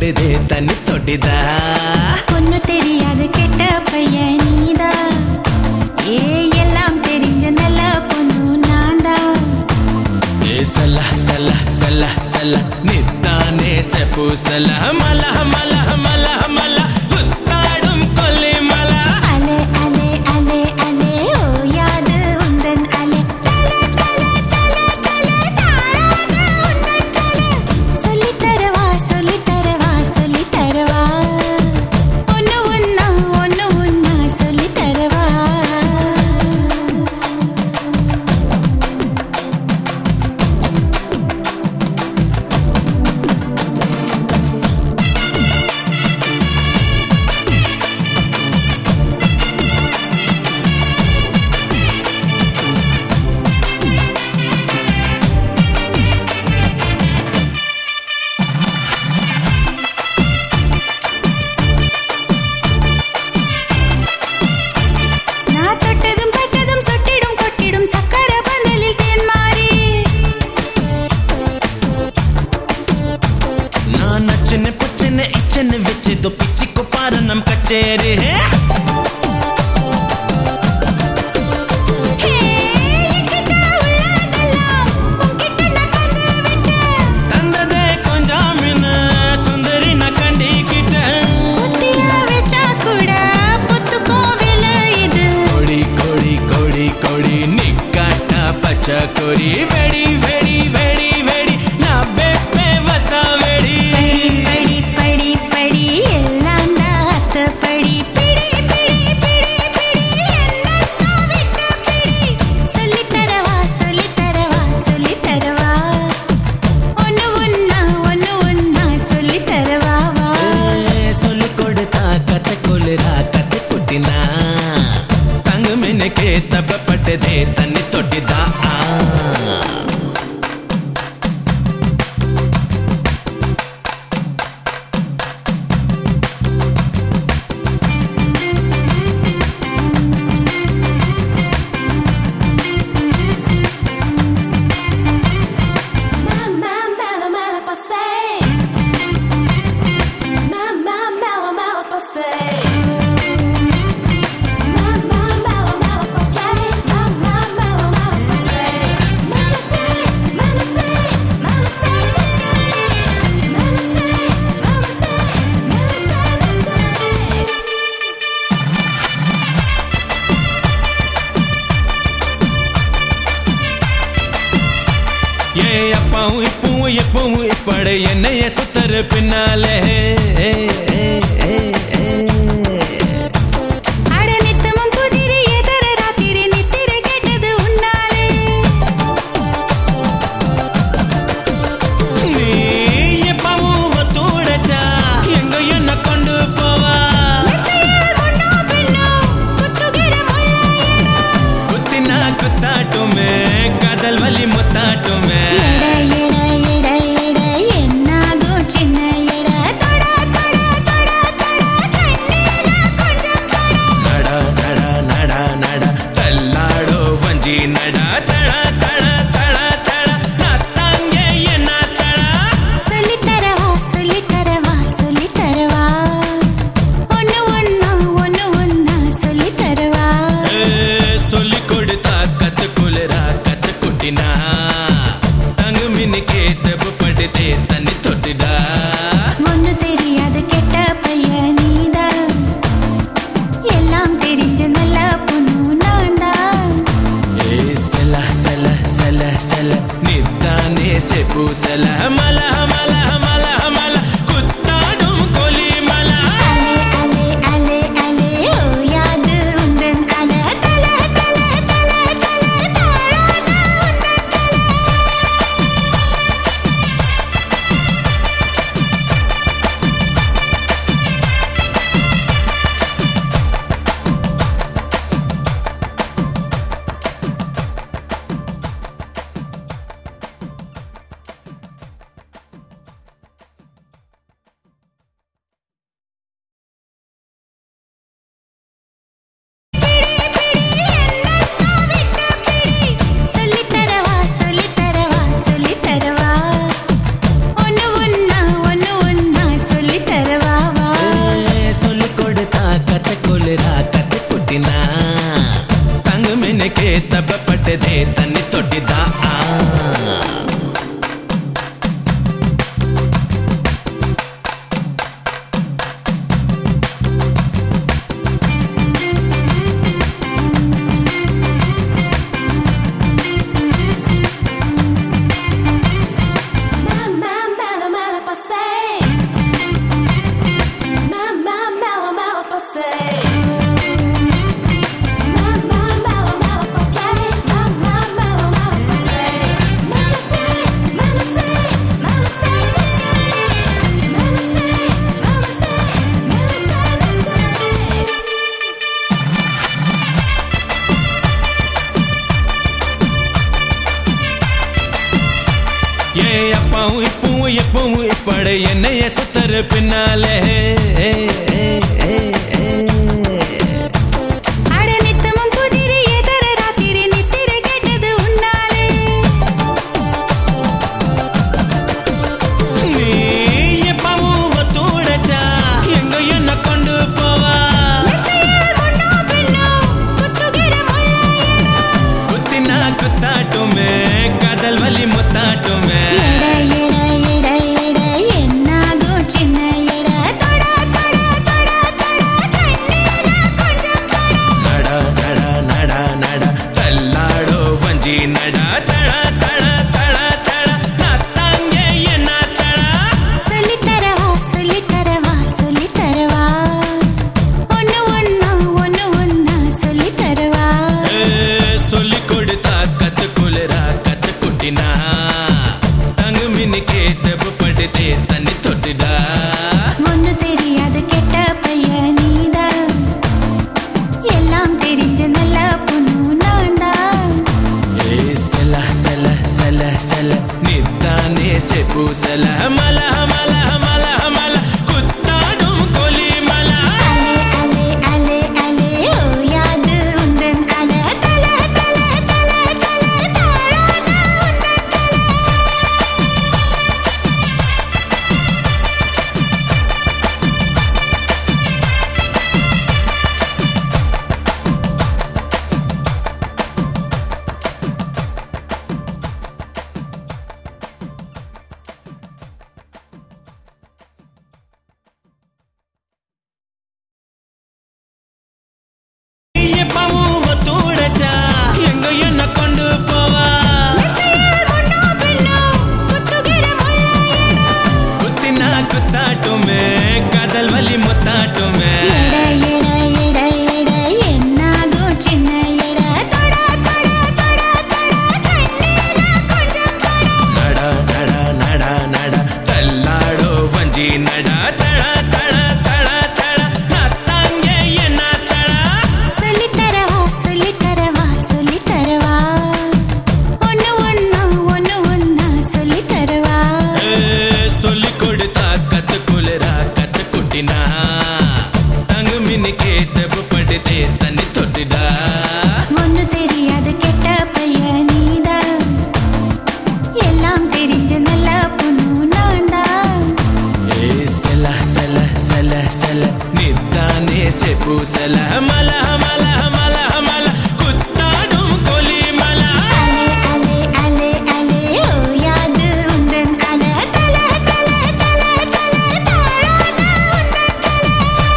படுதே தண்ணி தொட்டிதா ஒன்னு தெரியாது கெட்ட பையன் நீதா ஏ எல்லாம் தெரிஞ்ச நல்ல பொண்ணு நான்தா ஏ சல்ல சல்ல சல்ல சல்ல நித்தானே செப்பு சல்ல மல மல மல மல புத்தாடும் கொல்லி மல அலே அலே அலே அலே ஓயாது உந்தன் அலே தல தல தல தல தாழாது உந்தன் தல சொல்லித் தரவா சொல்லித் தரவா சொல்லித் தரவா ஒன்னு ஒன்னா சொல்லித் தரவா நான் தொட்டதும் பட்டதும் சொட்டிடும் கொட்டிடும் சக்கர பந்தலில் தேன் மாறி நான் நச்சன பச்சன இச்சன வெச்சு தோ பிச்சிக்கோ பாரு நம் கச்சேரி ஹே என்கிட்ட உள்ளதெல்லாம் உன்கிட்ட நான் தந்து விட்டேன் தந்ததே கொஞ்சம் மின்ன சுந்தரி நான் கண்டிக்கிட்டேன் புத்தியா வச்சா கூட புத்து கோவில் இது கொடி கொடி கொடி கொடி நிக்காட்டா பச்சை கொடி வெடி வெடி வெடி வெடி நான் பெப்பே வத்தா வெடி படி படி படி எல்லாம் தாத்த படி பிடி பிடி பிடி பிடி என்னத்தான் விட்டு பிடி சொல்லித் தரவா சொல்லித் தரவா சொல்லித் தரவா ஒன்னு ஒன்னா சொல்லித் தரவா வா சொல்லி கொடுத்தா கத்த கொள்ளுறா கத்து கொட்டினா தங்கு மின்னுக்கு தப்பப்பட்டதே தண்ணி தொட்டிதா Mamma mela mela passei. Mamma mela mela passei. Mamma mela mela passei. Mamma mela mela passei. Mama say, mama say, mama say, mama say, mama say, mama say, mama say. ஏ அப்பாவும் இப்பவும் எப்பவும் இப்பட என்னைய சுத்தரு பின்னாலே அட நித்தமும் புதிரி எதர ராத்திரி நித்திரை கேட்டது உன்னாலே நீ எப்பவும் ஒத்துழைச்சா எங்க என்ன கொண்டு போவா மெத்தையில் முன்னோ பின்னோ குத்துகிற முள்ளாயடா குத்தினா குத்தாட்டுமே காதல் வலி முத்தாட்டுமே எட எட எட எட என்னாகும் சின்ன எட தொட தொட தொட தொட கண்ணீர கொஞ்சம் தொட நட நட நட நட தள்ளாடோ வஞ்சி நட தட தட தட தட நத்தாங்க என்ன தட சொல்லித் தரவா சொல்லித் தரவா சொல்லித் தரவா ஒன்னு ஒன்னா சொல்லித் தரவா சொல்லி கொடுத்தா கத்து குளிரா கத்து குட்டினா தங்கு மின்னுக்கே தப்பு படுதே தண்ணி தொட்டிடா ஒன்னு தெரியாது கெட்ட பையன் நீதா எல்லாம் தெரிஞ்ச நல்ல பொண்ணு நான்தா ஏ செல செல செல செல நித்தானே செப்பு செல மல மல மல மல குத்தாடும் கொலி மல அலே அலே அலே அலே ஓயாது உந்தன் அல தல தல தல தல தாழாது உந்தன் தல மின்னிக்கே தப்பப்பட்டதே தண்ணி தொட்டிதான் எப்பவும் இப்பட என்னைய சுத்தர பின்னாலே அட நித்தமும் புதிரி எதர ராத்திரி நித்திர கேட்டது உன்னாலே நீ எப்பவும் ஒத்துழைச்சா எங்க என்ன கொண்டு போவா குத்தினா குத்தாட்டுமே கடல் வலி முத்தாட்டுமே தங்கு மின்னிக்கே தப்புப்பட்டதே தண்ணி தொட்டுடா ஒன்னு தெரியாது கெட்ட பையன் நீதான் எல்லாம் தெரிஞ்ச நல்ல பொண்ணு நான் தான் செல செல செல செல நித்தானே செப்பு செல மல மல மல மல குத்தாடும் கொலி மல அலே அலே அலே ஓ யாது உந்தன் அல தல தல தல தல தாழாத உந்தன் தல கடல் வலி முத்தாட்டுமே என்னாகும் சின்ன எட தொட தொட தொட தொட கண்ணீர கொஞ்சம் நட நட நட நட தள்ளாடோ வஞ்சி நட தட தட தட தட நத்தாங்க என்ன தட சொல்லித்தரவா சொல்லித்தரவா சொல்லித்தரவா ஒன்னு ஒன்னா சொல்லித்தரவா சொல்லி கொடுத்தா கத்துக்குளிரா கத்துக்குட்டினா தங்கு மின்னிக்கே தப்புப்பட்டதே தண்ணி தொட்டுடா ஒன்னு தெரியாது கெட்ட பையன் நீதான் எல்லாம் தெரிஞ்ச நல்ல பொண்ணு நான் தான் செல செல செல செல நித்தானே செப்பு செல மல மல மல மல குத்தாடும் கொலி மல அலே அலே அலே ஓ யாது உந்தன் அல தல தல தல தல தாழாத உந்தன் தல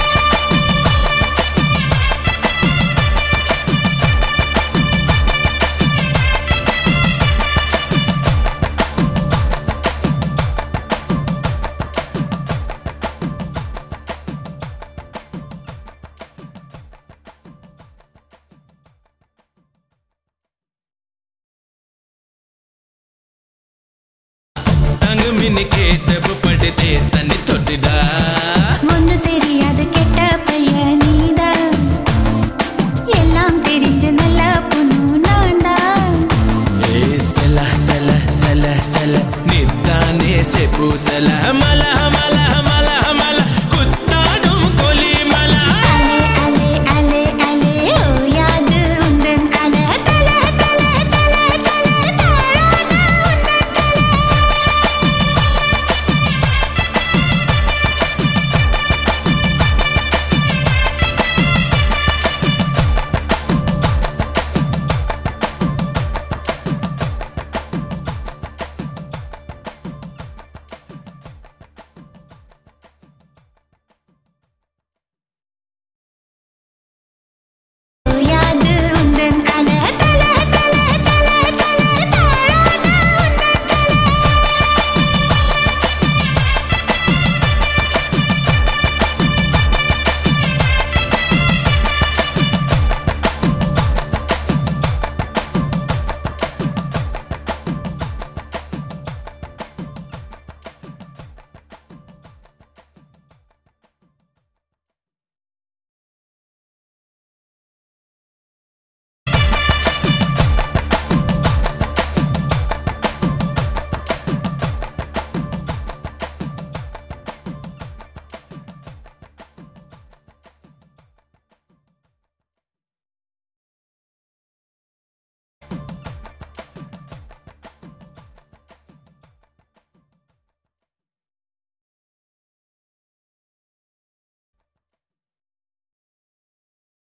தங்கு மின்னிக்கே தப்புப்பட்டதே தண்ணி தொட்டுடா ஒன்னு தெரியாது கெட்ட பையன் நீதான் எல்லாம் தெரிஞ்ச நல்ல பொண்ணு நான் தான் செல செல செல செல நித்தானே செப்பு செல